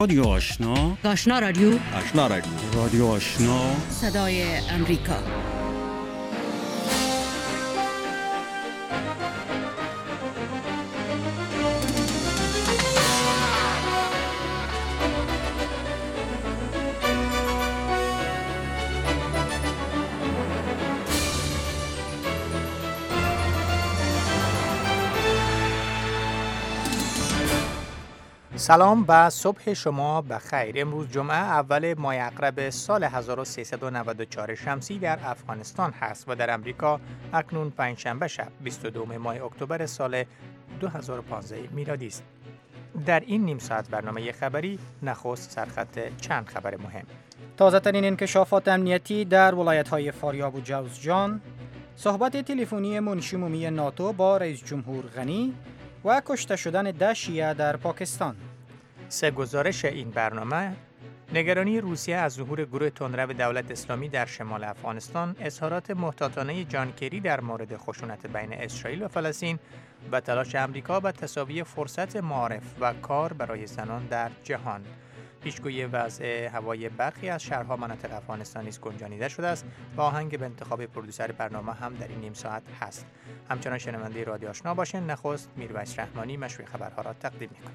رادیو آشنا، آشنا رادیو، آشنا رادیو، رادیو آشنا، صدای امریکا. سلام و صبح شما بخیر. امروز جمعه اول ماه اغرب سال 1394 شمسی در افغانستان هست و در امریکا اکنون پنجشنبه شب 22 ماه اکتبر سال 2015 میلادی است. در این نیم ساعت برنامه خبری نخست سرخط چند خبر مهم. تازه ترین انکشافات امنیتی در ولایت‌های فاریاب و جوزجان، صحبت تلفنی منشی عمومی ناتو با رئیس جمهور غنی و کشته شدن 10 شیعه در پاکستان. سه گزارش این برنامه: نگرانی روسیه از ظهور گروه تندرو دولت اسلامی در شمال افغانستان، اظهارات محتاطانه جان کری در مورد خشونت بین اسرائیل و فلسطین و تلاش آمریکا به تساوی فرصت معارف و کار برای زنان در جهان. پیشگویی وضع هوای برخی از شهرها مناطق افغانستان نیز گنجانیده شده است و آهنگ به انتخاب پرودوسر برنامه هم در این نیم ساعت هست. همچنان شنونده رادیو آشنا باشین. نخست میرویس رحمانی مشروع خبرها را تقدیم می‌کند.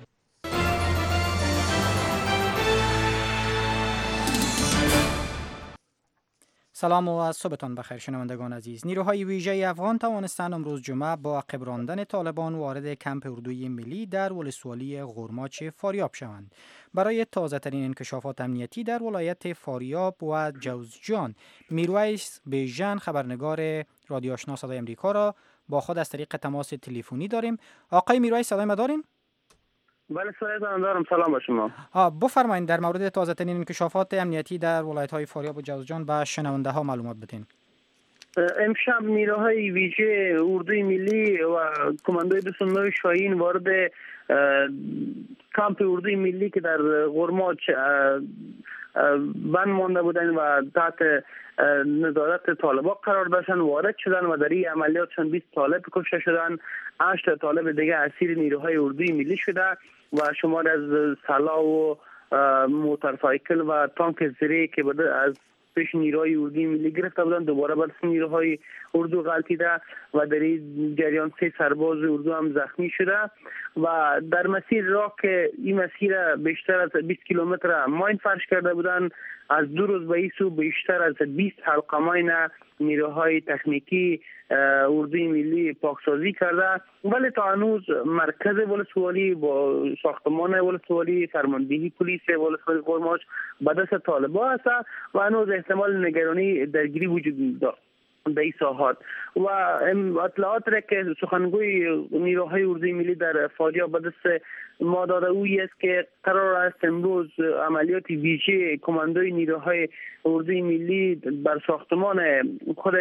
سلام و از صبحتان بخیر شنوندگان عزیز. نیروهای ویژه افغان توانستند امروز جمعه با عقب راندن طالبان وارد کمپ اردوی ملی در ولسوالی غرماچ فاریاب شوند. برای تازه ترین انکشافات امنیتی در ولایت فاریاب و جوزجان، میرویس بیژن خبرنگار رادیو آشنا صدای امریکا را با خود از طریق تماس تلفنی داریم. آقای میرویس صدای ما دارین؟ بله صدایتان دارم. سلام با شما. بفرمایید در مورد تازه ترین انکشافات امنیتی در ولایت‌های فاریاب و جوزجان به شنونده ها معلومات بدین. امشب نیروهای ویژه اردوی ملی و کماندوی 29 شاهین وارد کامپ اردوی ملی که در غرماچ بند مانده بودند و تحت نظارت طالبان قرار داشتن وارد شدن و در این عملیاتشان 20 طالب کشته شدن، 8 طالب دیگه اسیر نیروهای اردوی ملی شده و شمار از سلاح و موتورسایکل و تانک زیری که از پیش نیروهای اردوی ملی گرفته بودن دوباره بر نیروهای اردو غلطیده و در این جریان 3 سرباز اردو هم زخمی شده و در مسیر راه که این مسیر بیشتر از 20 کیلومتر ماین فرش کرده بودن، از 2 روز به این سو بیشتر از 20 حلقه ماین نیروهای تکنیکی اردوی ملی پاکسازی کرده، ولی تا هنوز مرکز ولسوالی با ساختمان ولسوالی، فرماندهی پلیس ولسوالی غرماچ به دست طالبان است و هنوز احتمال نگرانی درگیری وجود دارد در این ساحات. و اطلاعات را که سخنگوی نیروهای اردوی ملی در فاریاب به دست ما داده اویی است که قرار است امروز عملیات ویژه کماندوی نیروهای اردوی ملی بر ساختمان خود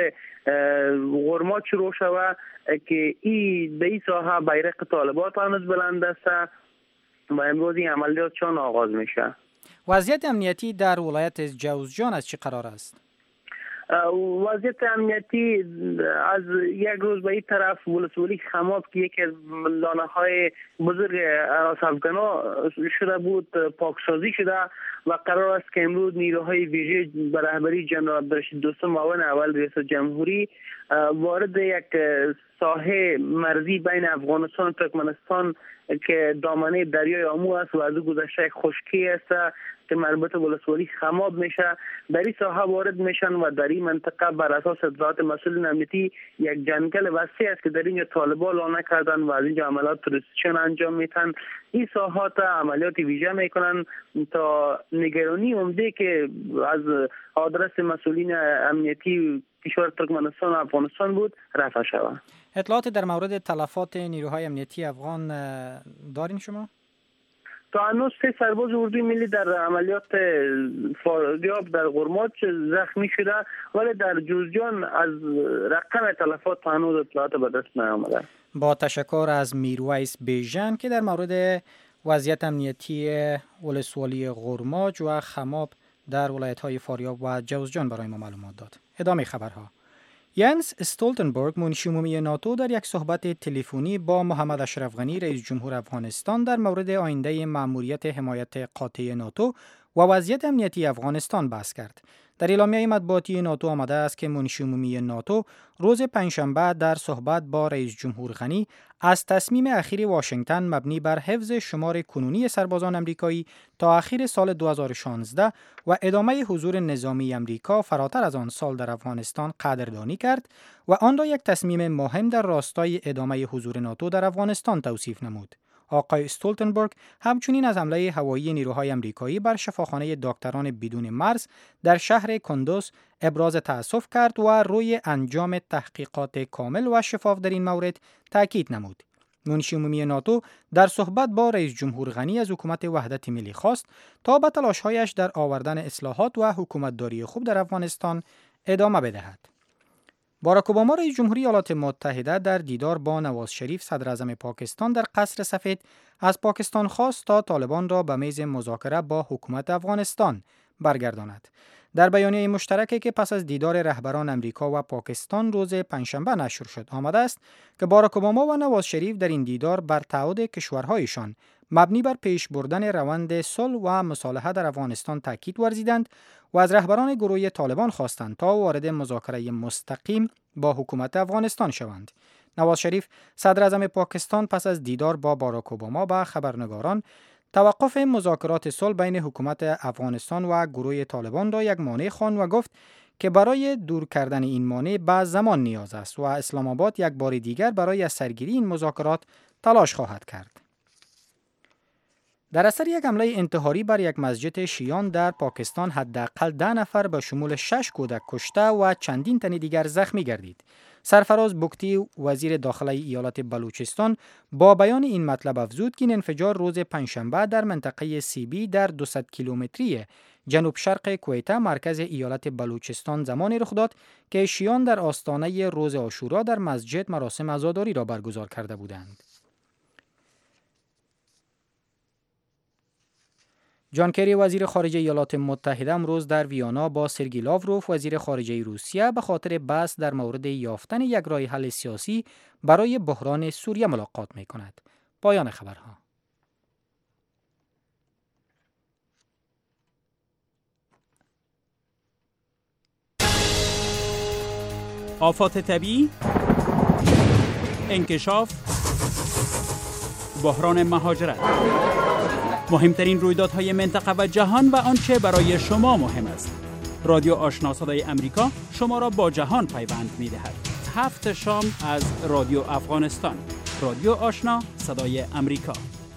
غرماچ شروع شود که در این ساحه بیرق طالبان هنوز بلند است و امروز این عملیات چون آغاز میشه. وضعیت امنیتی در ولایت جوزجان از چه قرار است؟ وضعیت امنیتی از یک روز به این طرف ولسوالی خماب که یکی از لانه‌های بزرگ هراس افغانا شده بود پاکسازی شده و قرار است که امروز نیروهای ویژه به رهبری جنرال عبدالرشید دوستم معاون اول ریاست جمهوری وارد یک ساحه مرزی بین افغانستان و ترکمنستان که دامنه دریای آمو است و از او گذشته یک خشکی است که مربوط به ولسوالی خماب میشه، در این ساحه وارد میشن و در این منطقه بر اساس اطلاعات مسئولین امنیتی یک جنگل وسیع است که در اینجا طالبان لانه کردن و از اینجا عملیات تروریستیشن انجام میتن. این ساحات عملیات ویژه میکنن تا نگرانی عمده که از آدرس مسئولین امنیتی کشور ترکمنستان و افغانستان بود رفع شود. اطلاعات در مورد تلفات نیروهای امنیتی افغان دارین شما؟ تا هنوز 3 سرباز اردوی ملی در عملیات فاریاب در غرماچ زخمی شده، ولی در جوزجان از رقم تلفات تا هنوز اطلاعات به دست نیامده. با تشکر از میرویس بیژن که در مورد وضعیت امنیتی ولسوالی غرماچ و خماب در ولایت‌های فاریاب و جوزجان برای ما معلومات داد. ادامه خبرها. ینس استولتنبرگ منشی عمومی ناتو در یک صحبت تلفنی با محمد اشرف غنی رئیس جمهور افغانستان در مورد آینده مأموریت حمایت قاطع ناتو و وضعیت امنیتی افغانستان بحث کرد. در اعلامیه مطبوعاتی ناتو آمده است که منشی عمومی ناتو روز پنجشنبه در صحبت با رئیس جمهور غنی از تصمیم اخیر واشنگتن مبنی بر حفظ شمار کنونی سربازان امریکایی تا اخیر سال 2016 و ادامه حضور نظامی امریکا فراتر از آن سال در افغانستان قدردانی کرد و آن را یک تصمیم مهم در راستای ادامه حضور ناتو در افغانستان توصیف نمود. آقای استولتنبرگ همچنین از حمله هوایی نیروهای امریکایی بر شفاخانه دکتران بدون مرز در شهر کندوز ابراز تأسف کرد و روی انجام تحقیقات کامل و شفاف در این مورد تاکید نمود. منشی عمومی ناتو در صحبت با رئیس جمهور غنی از حکومت وحدت ملی خواست تا به تلاش‌هایش در آوردن اصلاحات و حکومتداری خوب در افغانستان ادامه بدهد. باراک اوباما رئیس جمهوری ایالات متحده در دیدار با نواز شریف صدر اعظم پاکستان در قصر سفید از پاکستان خواست تا طالبان را به میز مذاکره با حکومت افغانستان برگرداند. در بیانیه مشترکی که پس از دیدار رهبران امریکا و پاکستان روز پنجشنبه نشر شد آمده است که باراک اوباما و نواز شریف در این دیدار بر تعهد کشورهایشان مبنی بر پیش بردن روند صلح و مصالحه در افغانستان تاکید ورزیدند و از رهبران گروه طالبان خواستند تا وارد مذاکره مستقیم با حکومت افغانستان شوند. نواز شریف صدر اعظم پاکستان پس از دیدار با باراک اوباما به خبرنگاران توقف مذاکرات صلح بین حکومت افغانستان و گروه طالبان را یک مانع خواند و گفت که برای دور کردن این مانع به زمان نیاز است و اسلام آباد یک بار دیگر برای سرگیری این مذاکرات تلاش خواهد کرد. در اثر یک حمله انتحاری بر یک مسجد شیعیان در پاکستان حداقل 10 نفر به شمول 6 کودک کشته و چندین تن دیگر زخمی گردید. سرفراز بگتی وزیر داخلی ایالت بلوچستان با بیان این مطلب افزود که این انفجار روز پنجشنبه در منطقه سیبی در 200 کیلومتری جنوب شرق کویته مرکز ایالت بلوچستان زمانی رخ داد که شیعیان در آستانه روز عاشورا در مسجد مراسم عزاداری را برگزار کرده بودند. جان کری وزیر خارجه ایالات متحده امروز در ویانا با سرگئی لاوروف وزیر خارجه روسیه به خاطر بحث در مورد یافتن یک راه حل سیاسی برای بحران سوریه ملاقات می‌کند. پایان خبرها. آفات طبیعی، انکشاف، بحران مهاجرت، مهمترین رویدادهای منطقه و جهان و آنچه برای شما مهم است. رادیو آشنا صدای امریکا شما را با جهان پیوند می‌دهد. 7 شام از رادیو افغانستان. رادیو آشنا صدای امریکا.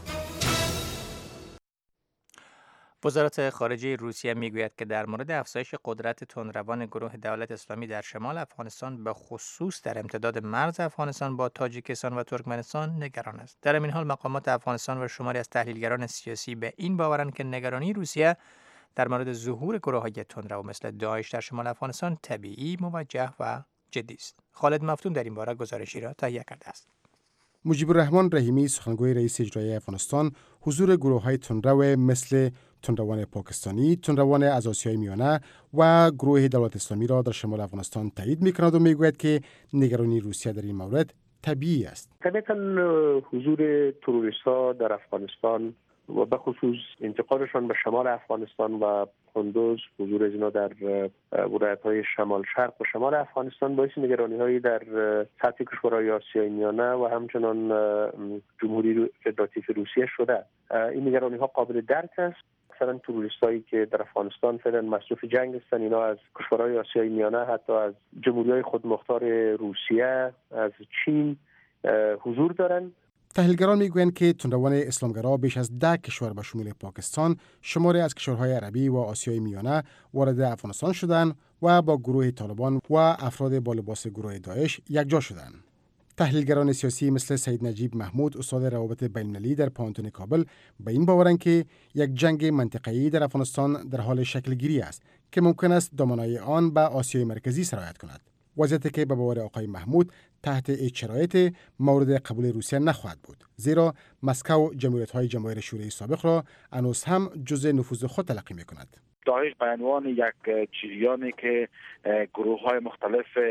وزارت خارجه روسیه میگوید که در مورد افزایش قدرت تندروان گروه دولت اسلامی در شمال افغانستان به خصوص در امتداد مرز افغانستان با تاجیکستان و ترکمنستان نگران است. در این حال مقامات افغانستان و شماری از تحلیلگران سیاسی به این باورند که نگرانی روسیه در مورد ظهور گروه‌های تندرو مثل داعش در شمال افغانستان طبیعی، موجه و جدی است. خالد مفتون در این باره گزارشی را تهیه کرده است. مجیب الرحمن رحیمی سخنگوی رئیس اجرایی افغانستان حضور گروه‌های تندرو مثل تندروان پاکستانی، تندروان از آسیای میانه و گروه دولت اسلامی را در شمال افغانستان تایید می‌کند و میگوید که نگرانی روسیه در این مورد طبیعی است. طبعاً حضور تروریست‌ها در افغانستان و به خصوص انتقالشان به شمال افغانستان و کندوز، حضور اینا در ولایت‌های شمال شرق و شمال افغانستان باعث نگرانی‌هایی در سطح کشورهای آسیای میانه و همچنان جمهوری فدراتیو روسیه شده. این نگرانی‌ها قابل درک است. مثلا تروریستایی که در افغانستان فعلا مصروف جنگ هستند، اینا از کشورهای آسیای میانه، حتی از جمهوری‌های خودمختار روسیه، از چین حضور دارند. تحلیلگران میگویند که تندروان اسلامگرا بیش از 10 کشور به شمول پاکستان، شماری از کشورهای عربی و آسیای میانه وارد افغانستان شدند و با گروه طالبان و افراد با لباس گروه داعش یکجا شدند. تحلیلگران سیاسی مثل سید نجیب محمود استاد روابط بین‌المللی در پانتون کابل به این باورند که یک جنگ منطقه‌ای در افغانستان در حال شکل گیری است که ممکن است دامنه‌ی آن به آسیای مرکزی سرایت کند. وضعیتی که به باور آقای محمود تحت هیچ شرایطی مورد قبول روسیه نخواهد بود، زیرا مسکو جمهوریت‌های جماهیر شوروی سابق را هنوز هم جزء نفوذ خود تلقی می‌کند. داعش به عنوان یک جریانی که گروه‌های مختلف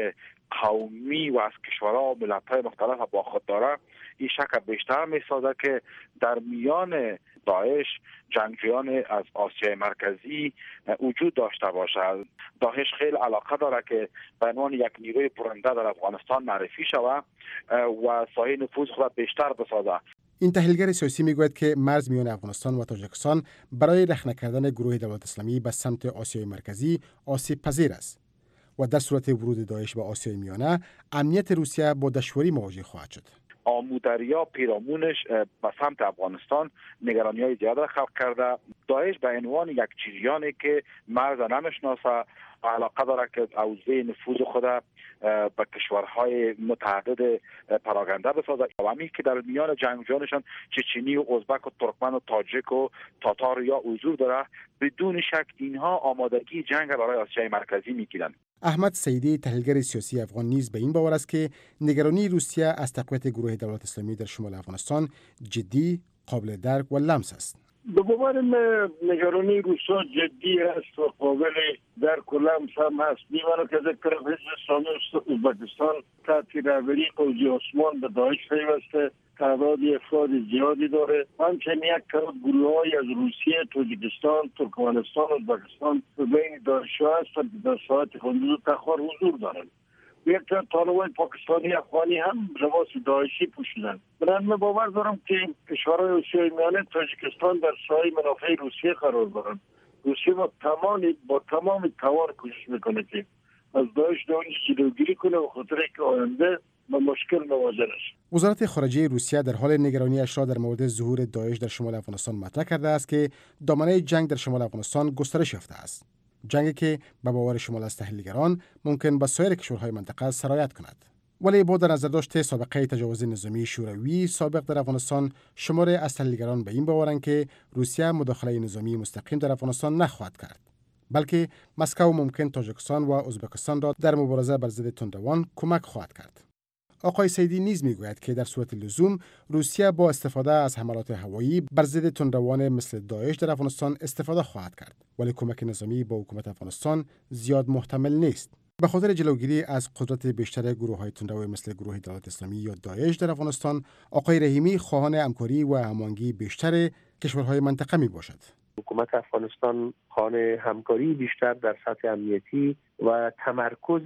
قومی و از کشورها و ملت‌های مختلف با خود داره، این شک بیشتر می‌سازد که در میان داعش جنگجویان از آسیای مرکزی وجود داشته باشد. داعش خیلی علاقه داره که به عنوان یک نیروی پرنده در افغانستان معرفی شود و سایه نفوذ خود بیشتر بسازد. این تحلیلگر سیاسی میگوید که مرز میان افغانستان و تاجیکستان برای رخنه کردن گروه دولت اسلامی به سمت آسیای مرکزی آسیب پذیر است و در صورت ورود داعش به آسیای میانه امنیت روسیه با دشواری مواجه خواهد شد. آمودریا پیرامونش به سمت افغانستان نگرانی‌های زیاد خلق کرده. داعش به عنوان یک جریانی که مرز نمیشناسه علاقه داره که حوزه نفوذ خود به کشورهای متعدد پراگنده بسازه و همین که در میان جنگجویانشان چچنی و ازبک و ترکمن و تاجیک و تاتار یا حضور داره، بدون شک اینها آمادگی جنگ برای آسیای مرکزی میگیرند. احمد سیدی تحلیلگر سیاسی افغان نیز به این باور است که نگرانی روسیه از تقویت گروه دولت اسلامی در شمال افغانستان جدی، قابل درک و لمس است. به باور من نگرانی روسا جدی است و قابل درک و لمس هم است. می‌ماند که از طرف حزب اسلامی ازبکستان تحت رهبری قوزی عثمان به داعش پیوسته، تعداد افراد زیادی داره. همچنین یک تعداد گروه‌های از روسیه، تاجیکستان، ترکمنستان و ازبکستان به بین داعش‌ها هستند که در ساحت کندوز و تخار حضور دارند. یک طالبان پاکستانی افغانی هم لباس داعشی پوشیدن. من باور دارم که کشورهای آسیای میانه تاجیکستان در سایه منافع روسیه قرار دارند. روسیه با تمام توان کوشش میکنه که از داعش جلوگیری کنه و خاطر که آینده با مشکل مواجه نشه. وزارت خارجه روسیه در حال نگرانی‌اش را در مورد ظهور داعش در شمال افغانستان مطرح کرده است که دامنه جنگ در شمال افغانستان گسترش یافته است. جنگی که به باور شمال از تحلیلگران ممکن به سایر کشورهای منطقه سرایت کند. ولی با در نظر داشته سابقه تجاوز نظامی شوروی سابق در افغانستان، شماری از تحلیلگران به این باورند که روسیه مداخله نظامی مستقیم در افغانستان نخواهد کرد، بلکه مسکو ممکن تاجیکستان و ازبکستان را در مبارزه بر ضد تندروان کمک خواهد کرد. آقای سیدی نیز میگوید که در صورت لزوم روسیه با استفاده از حملات هوایی بر ضد تندروان مثل داعش در افغانستان استفاده خواهد کرد، ولی کمک نظامی با حکومت افغانستان زیاد محتمل نیست. به خاطر جلوگیری از قدرت بیشتر گروه‌های تندرو مثل گروه دولت اسلامی یا داعش در افغانستان، آقای رحیمی خواهان همکاری و هماهنگی بیشتر کشورهای منطقه میباشد. حکومت افغانستان خواهان همکاری بیشتر در سطح امنیتی و تمرکز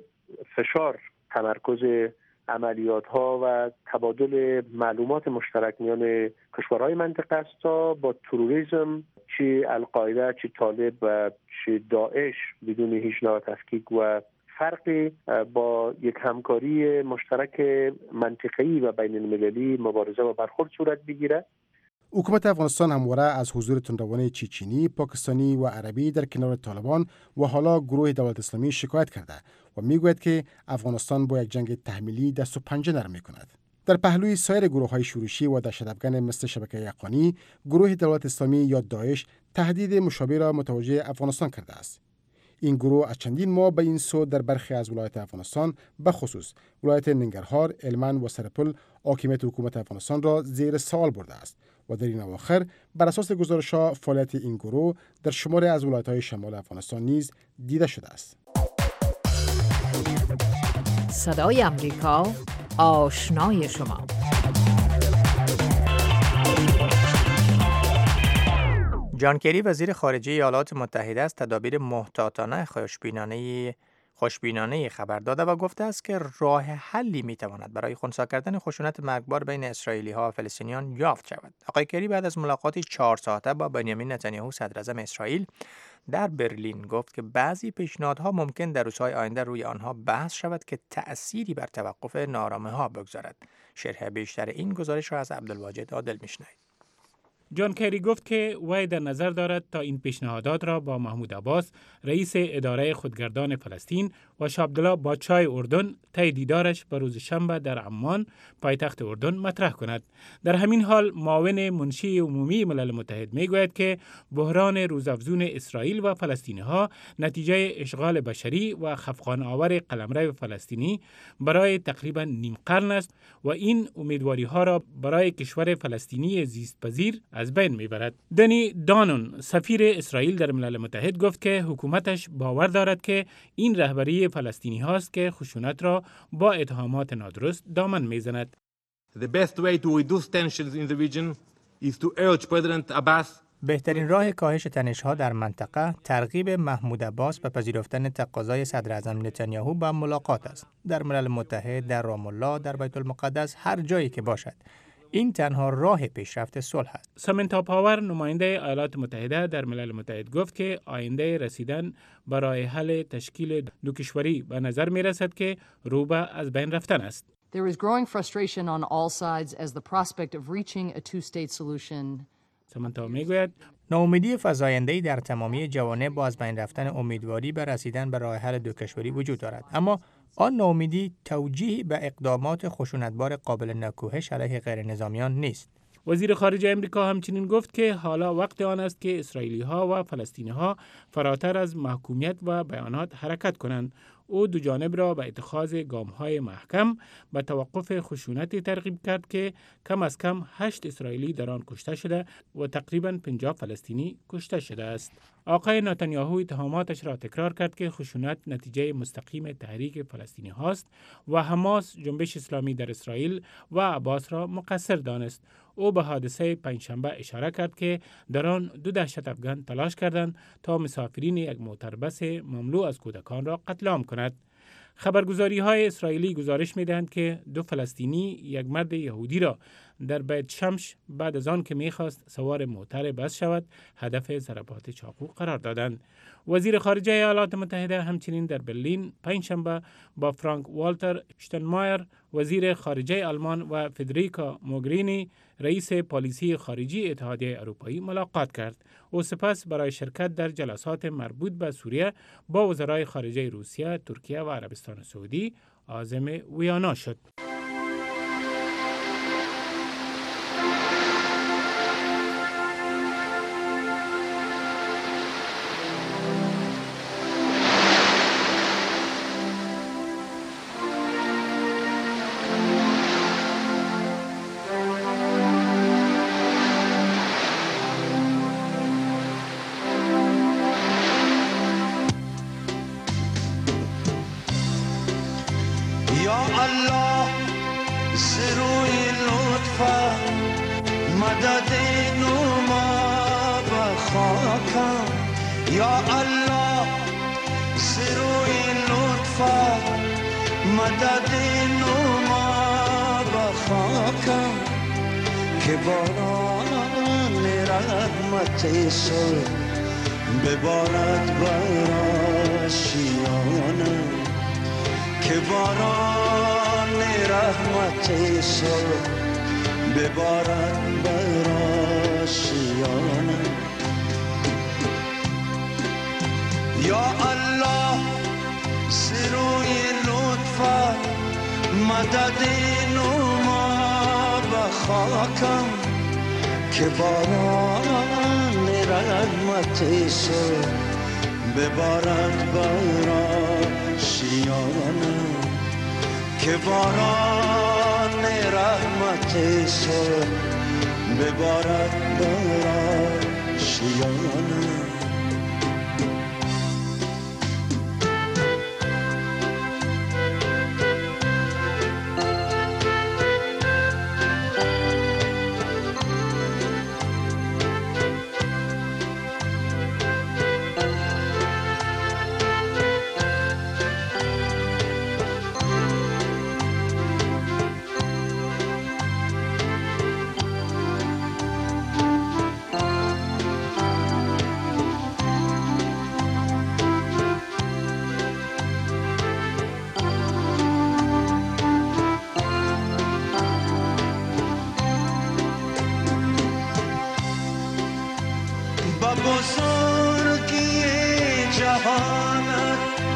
عملیات ها و تبادل معلومات مشترک میان کشورهای منطقه است تا با تروریسم، چه القاعده، چه طالب و چه داعش بدون هیچ نوع تفکیک و فرقی با یک همکاری مشترک منطقه‌ای و بین المللی مبارزه و برخورد صورت بگیرد. حکومت افغانستان همواره از حضور تندروان چچنی، پاکستانی و عربی در کنار طالبان و حالا گروه دولت اسلامی شکایت کرده و میگوید که افغانستان با یک جنگ تحمیلی دست و پنجه نرم میکند. در پهلوی سایر گروه‌های شورشی و دهشت‌افکن مثل شبکه یقانی، گروه دولت اسلامی یا داعش تهدید مشابه را متوجه افغانستان کرده است. این گروه از چندین ماه به این سو در برخی از ولایات افغانستان، به خصوص ولایت ننگرهار، هلمند و سرپل، حاکمیت حکومت افغانستان را زیر سوال برده است و در این اواخر بر اساس گزارش‌ها فعالیت این گروه در شماری از ولایت‌های شمال افغانستان نیز دیده شده است. صدای امریکا، آشنای شما. جان کری وزیر خارجه ایالات متحده از تدابیر محتاطانه خوشبینانه خبر داده و گفته است که راه حلی میتواند برای خنثی کردن خشونت مرگبار بین اسرائیلی‌ها و فلسطینیان یافت شود. آقای کری بعد از ملاقاتی 4 ساعته با بنیامین نتانیاهو صدراعظم اسرائیل در برلین گفت که بعضی پیشنهادها ممکن در روزهای آینده روی آنها بحث شود که تأثیری بر توقف ناآرامی‌ها بگذارد. شرح بیشتر این گزارش را از عبدالواجد عادل میشنوید. جان کری گفت که وی در نظر دارد تا این پیشنهادات را با محمود عباس، رئیس اداره خودگردان فلسطین و شاه عبدالله بادشاه اردن طی دیدارش به روز شنبه در عمان، پایتخت اردن، مطرح کند. در همین حال معاون منشی عمومی ملل متحد میگوید که بحران روزافزون اسرائیل و فلسطینی‌ها نتیجه اشغال بشری و خفقان آور قلمرو فلسطینی برای تقریبا نیم قرن است و این امیدواری‌ها را برای کشور فلسطینی زیست‌پذیر از بین میبرد. دنی دانون سفیر اسرائیل در ملل متحد گفت که حکومتش باور دارد که این رهبری فلسطینی هاست که خشونت را با اتهامات نادرست دامن میزند. The best way to reduce tensions in the region is to urge President Abbas. بهترین راه کاهش تنش‌ها در منطقه ترغیب محمود عباس به پذیرفتن تقاضای صدر اعظم نتانیاهو با ملاقات است. در ملل متحد، در رام الله، در بیت المقدس، هر جایی که باشد. این تنها راه پیشرفت صلح است. سامنتا پاور نماینده ایالات متحده در ملل متحد گفت که آینده رسیدن برای حل تشکیل دو کشوری به نظر می رسد که رو به از بین رفتن است. There is growing frustration on all sides as the prospect of reaching a two-state solution. سامنتا میگوید ناامیدی فزاینده‌ای در تمامی جوانب با از بین رفتن امیدواری به رسیدن به راه حل دو کشوری وجود دارد، اما آن ناامیدی توجیهی به اقدامات خشونتبار قابل نکوهش علیه غیر نظامیان نیست. وزیر خارجه امریکا همچنین گفت که حالا وقت آن است که اسرائیلی‌ها و فلسطینی‌ها فراتر از محکومیت و بیانات حرکت کنند. او دو جانب را به اتخاذ گام‌های محکم به توقف خشونتی ترغیب کرد که کم از کم 8 اسرائیلی در آن کشته شده و تقریباً 50 فلسطینی کشته شده است. آقای نتانیاهو اتهاماتش را تکرار کرد که خشونت نتیجه مستقیم تحریک فلسطینی هاست و حماس جنبش اسلامی در اسرائیل و عباس را مقصر دانست. او به حادثه پنجشنبه اشاره کرد که در آن 2 دهشت افغان تلاش کردند تا مسافرین یک موتوربس مملو از کودکان را قتل عام کند. خبرگزاری‌های اسرائیلی گزارش می‌دهند که 2 فلسطینی یک مرد یهودی را در بیت شمش بعد از آن که می‌خواست سوار موتر بس شود هدف ضربات چاقو قرار دادند. وزیر خارجه ایالات متحده همچنین در برلین پنجشنبه با فرانک والتر شتنمایر وزیر خارجه آلمان و فدریکا موگرینی رئیس پالیسی خارجی اتحادیه اروپایی ملاقات کرد. او سپس برای شرکت در جلسات مربوط به سوریه با وزرای خارجه روسیه، ترکیه و عربستان سعودی عازم ویانا شد. مدد نما بخاکم که باران رحمت صلح ببارد بر آشیانم، که باران رحمت صلح ببارد بر آشیانم. یا الله سروی لطفت مدد نما بخاکم که باران رحمت صلح ببارد بر آشیانم، که باران رحمت صلح ببارد بر آشیانم. بزرگی جهانت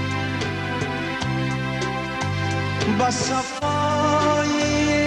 با صفای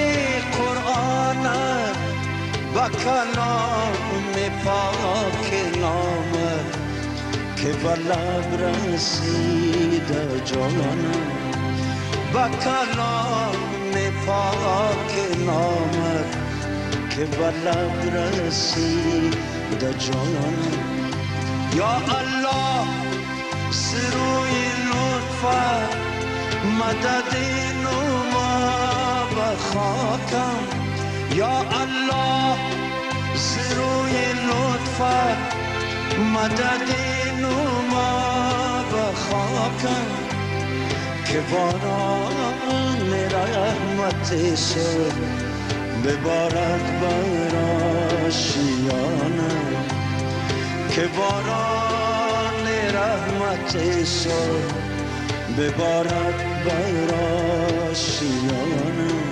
قرآنت با کلام پاک نامت که با لب رسیده جانم، با کلام پاک نامت که بلد رسیده جانم. یا الله سروی لطفت مدد نما به خاکم. یا الله سروی لطفت مدد نما به خاکم که باران رحمت سر ببارد بر آشیانم. که باران رحمت سر ببارد بر آشیانم.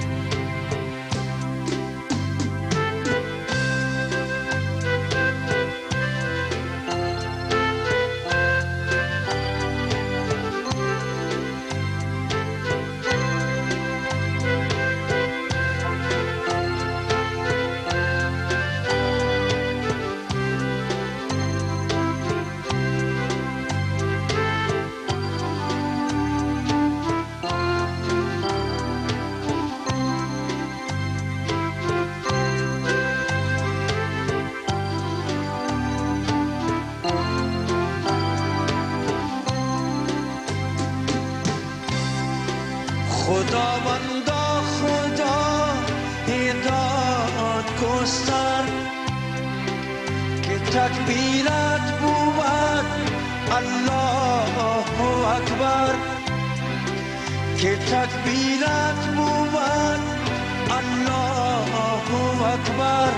خداوندا خدا هدایت گستر که تکبیرت بود الله اکبر. که تکبیرت بود الله اکبر.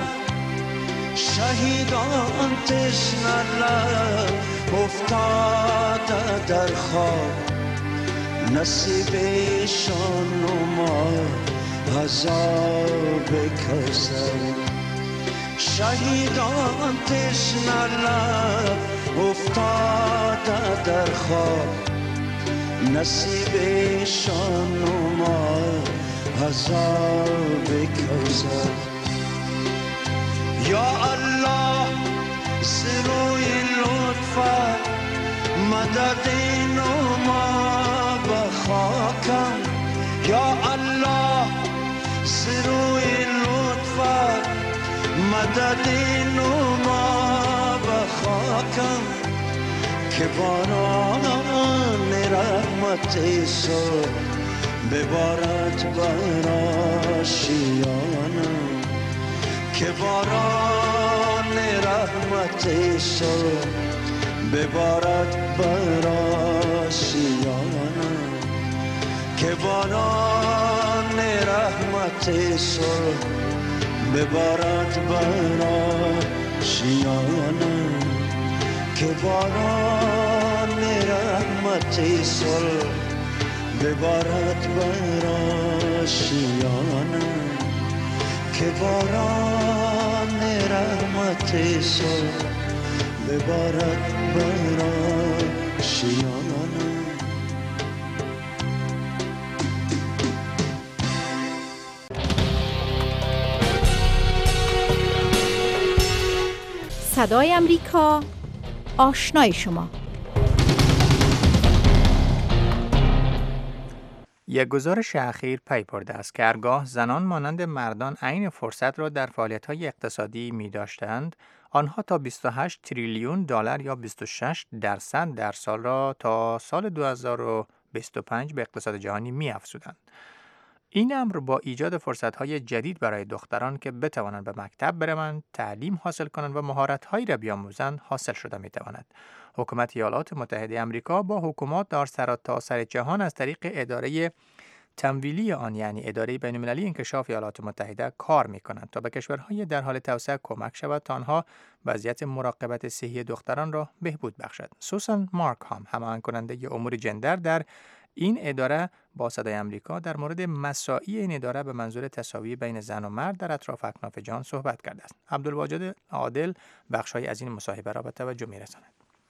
شهیدان تشنه افتاده در خواب نصیبشان و ما عذاب کوثر. شهیدان تشنه افتاده در خواب نصیبشان و ما عذاب کوثر. یا الله سروی لطفت مدد نما به خاکم. یا الله سروی لطفت مدد نما به خاکم که باران رحمت سر ببارد بر آشیانم. که باران رحمت سر ببارد بر آشیانم. که باران رحمت سر ببارد بر آشیانم. که باران رحمت سر ببارد بر آشیانم. که باران رحمت سر ببارد بر آشیانم. صدای امریکا، آشنای شما. یک گزارش اخیر پی برده است که هرگاه زنان مانند مردان عین فرصت را در فعالیت‌های اقتصادی می‌داشتند، آنها تا 28 تریلیون دلار یا 26% در سال را تا سال 2025 به اقتصاد جهانی می‌افزودند. این امر با ایجاد فرصت‌های جدید برای دختران که بتوانند به مکتب بروند، تعلیم حاصل کنند و مهارت‌هایی را بیاموزند حاصل شده می‌تواند. حکومت ایالات متحده آمریکا با حکومات در سراسر جهان از طریق اداره تمویلی آن، یعنی اداره بین‌المللی انکشاف ایالات متحده، کار می‌کنند تا به کشورهای در حال توسعه کمک شود تا آنها وضعیت مراقبت صحی دختران را بهبود بخشد. سوسان مارکهام، هماهنگ کننده امور جندر در این اداره، با صدای امریکا در مورد مساعی این اداره به منظور تساوی بین زن و مرد در اطراف اکناف جهان صحبت کرده است. عبدالواجد عادل بخش‌هایی از این مصاحبه را به توجه می‌رساند.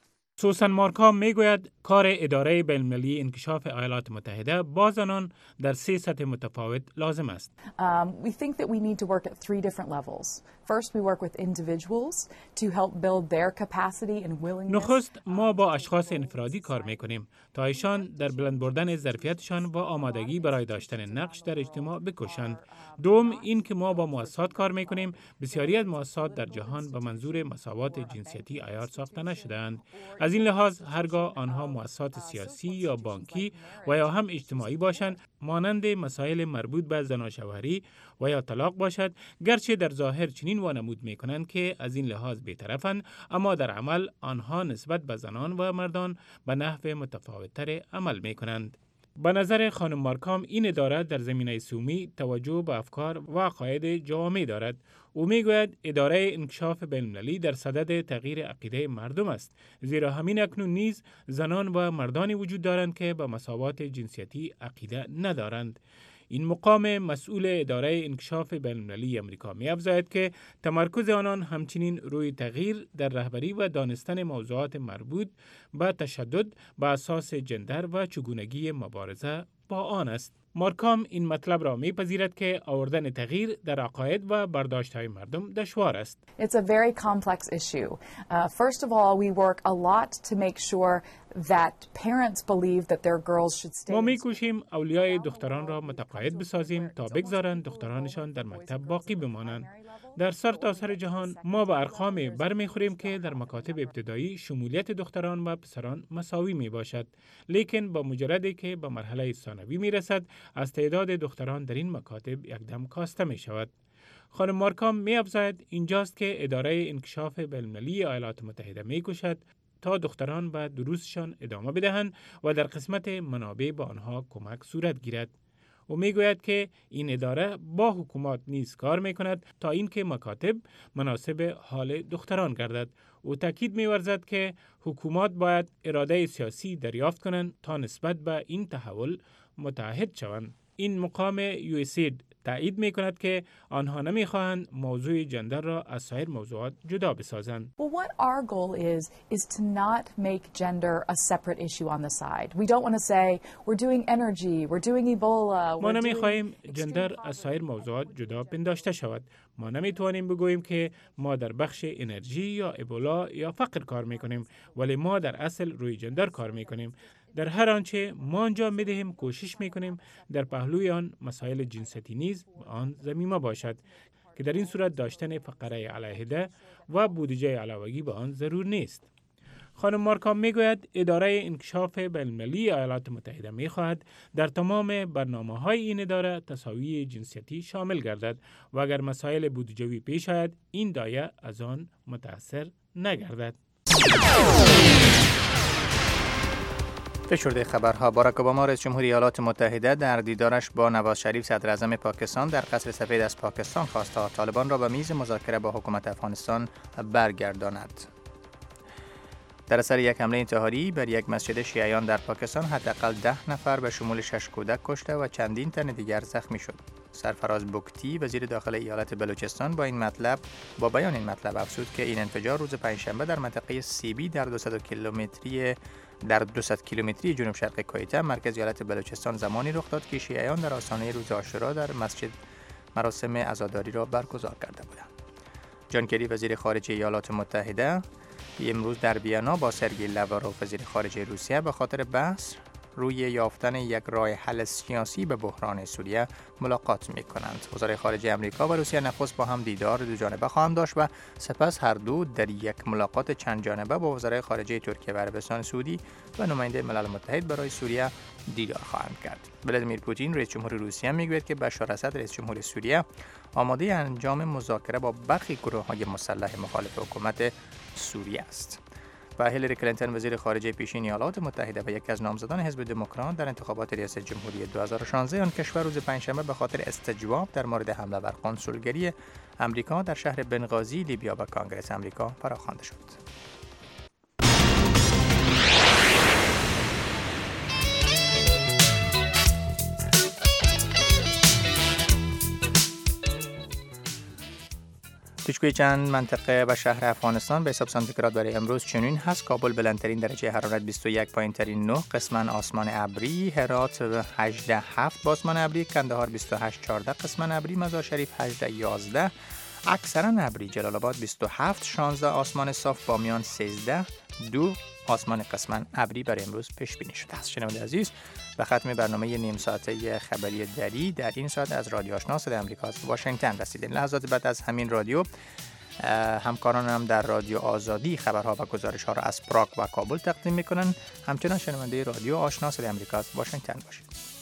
سوسن مارکام میگوید کار اداره بین‌المللی انکشاف ایالات متحده با زنان در 3 سطح متفاوت لازم است. We think that we need to work at 3 different levels. First, we work with individuals to help build their capacity and willingness. نخست ما با اشخاص انفرادی کار میکنیم تا ایشان در بلند بردن ظرفیتشان و آمادگی برای داشتن نقش در اجتماع بکوشند. دوم، این که ما با مؤسسات کار میکنیم. بسیاری از مؤسسات در جهان به منظور مساوات جنسیتی عیار ساخته نشده‌اند. از این لحاظ هرگاه آنها مؤسسات سیاسی یا بانکی و یا هم اجتماعی باشند، مانند مسائل مربوط به زناشوهری و یا طلاق باشد، گرچه در ظاهر چنین وانمود میکنند که از این لحاظ بی‌طرفند، اما در عمل آنها نسبت به زنان و مردان به نحو متفاوت‌تر عمل میکنند. به نظر خانم مارکام این اداره در زمینه سومی توجه به افکار و عقاید جوامع دارد. او میگوید اداره انکشاف بین‌المللی در صدد تغییر عقیده مردم است، زیرا همین اکنون نیز زنان و مردانی وجود دارند که به مساوات جنسیتی عقیده ندارند. این مقام مسئول اداره انکشاف بین‌المللی امریکا می‌افزاید که تمرکز آنان همچنین روی تغییر در رهبری و دانستن موضوعات مربوط به تشدد به اساس جندر و چگونگی مبارزه با آن است. مارکام این مطلب را می‌پذیرد که آوردن تغییر در عقاید و برداشت‌های مردم دشوار است. It's a very complex issue. First of all, we work a lot to make sure that parents believe that their girls should stay. ما می‌کوشیم اولیای دختران را متقاعد بسازیم تا بگذارند دخترانشان در مکتب باقی بمانند. در سرتاسر جهان ما به ارقام برمیخوریم که در مکاتب ابتدایی شمولیت دختران و پسران مساوی می باشد، لیکن با مجردی که به مرحله ثانوی می رسد از تعداد دختران در این مکاتب یکدم کاسته می شود. خانم مارکام می افزاید اینجاست که اداره انکشاف بین‌المللی ایالات متحده می کوشد تا دختران به دروسشان ادامه بدهند و در قسمت منابع به آنها کمک صورت گیرد. او میگوید که این اداره با حکومت نیز کار میکند تا اینکه مکاتب مناسب حال دختران گردد. او تاکید می‌ورزد که حکومت باید اراده سیاسی دریافت کنند تا نسبت به این تحول متعهد شوند. این مقام USAID تایید می‌کند که آنها نمی‌خواهند موضوع جندر را از سایر موضوعات جدا بسازند. Well, what our goal is to not make gender a separate issue on the side. We don't want to say we're doing energy, we're doing Ebola. ما نمی‌خواهیم جندر از سایر موضوعات جدا پنداشته شود. ما نمی‌توانیم بگوییم که ما در بخش انرژی یا ابولا یا فقر کار می‌کنیم، ولی ما در اصل روی جندر کار می‌کنیم. در هر آنچه ما انجام می‌دهیم کوشش می‌کنیم در پهلوی آن مسائل جنسیتی نیز به آن ضمیمه باشد که در این صورت داشتن فقره علیحده و بودجه علاوه‌ای به آن ضرور نیست. خانم مارکام میگوید اداره انکشاف بین‌المللی ایالات متحده می‌خواهد در تمام برنامه‌های این اداره تساوی جنسیتی شامل گردد و اگر مسائل بودجه‌ای پیش آید این دایره از آن متأثر نگردد. فشرده خبرها. باراک اوباما رئیس جمهوری ایالات متحده در دیدارش با نواز شریف صدر اعظم پاکستان در قصر سفید از پاکستان خواست تا طالبان را به میز مذاکره با حکومت افغانستان برگرداند. در اثر یک حمله انتحاری بر یک مسجد شیعیان در پاکستان حداقل 10 نفر به شمول 6 کودک کشته و چندین تن دیگر زخمی شد. سرفراز بگتی وزیر داخل ایالت بلوچستان با بیان این مطلب افزود که این انفجار روز پنجشنبه در منطقه سیبی در 200 کیلومتری جنوب شرق کویته مرکز ایالت بلوچستان زمانی رخ داد که شیعیان در آستانه روز عاشورا در مسجد مراسم عزاداری را برگزار کرده بودند. جان کری وزیر خارجه ایالات متحده امروز در وینا با سرگئی لاوروف وزیر خارجه روسیه به خاطر بحث روی یافتن یک راه حل سیاسی به بحران سوریه ملاقات می‌کنند. وزرای خارجه آمریکا و روسیه نخست با هم دیدار دوجانبه خواهند داشت و سپس هر دو در یک ملاقات چند جانبه با وزرای خارجه ترکیه و عربستان سعودی و نماینده ملل متحد برای سوریه دیدار خواهند کرد. ولادیمیر پوتین رئیس جمهور روسیه میگوید که بشار اسد رئیس جمهور سوریه آماده انجام مذاکره با برخی گروه‌های مسلح مخالف حکومت سوریه است. و هیلاری کلینتون وزیر خارجه پیشین ایالات متحده و یکی از نامزدان حزب دموکرات در انتخابات ریاست جمهوری 2016 آن کشور روز پنجشنبه به خاطر استجواب در مورد حمله بر قنسولگری آمریکا در شهر بنغازی لیبیا به کنگره آمریکا فراخوانده شد. توی چند منطقه و شهر افغانستان به حساب سانتیگراد برای امروز چنین هست: کابل بلندترین درجه حرارت 21، پایینترین 9، قسماً آسمان ابری، هرات 18-7 با آسمان ابری، کندهار 28-14 قسماً ابری، مزار شریف 18-11 اکثرا ابری، جلال آباد 27-16 آسمان صاف، بامیان 13-2 آسمان قسماً ابری برای امروز پیش بینی شده است. شنونده عزیز، به ختم برنامه نیم ساعته خبری دری در این ساعت از رادیو آشنا صدای آمریکا از واشنگتن رسیدیم. لحظات بعد از همین رادیو همکارانم در رادیو آزادی خبرها و گزارش‌ها را از پراگ و کابل تقدیم می‌کنند. همچنان شنونده رادیو آشنا صدای آمریکا از واشنگتن باشید.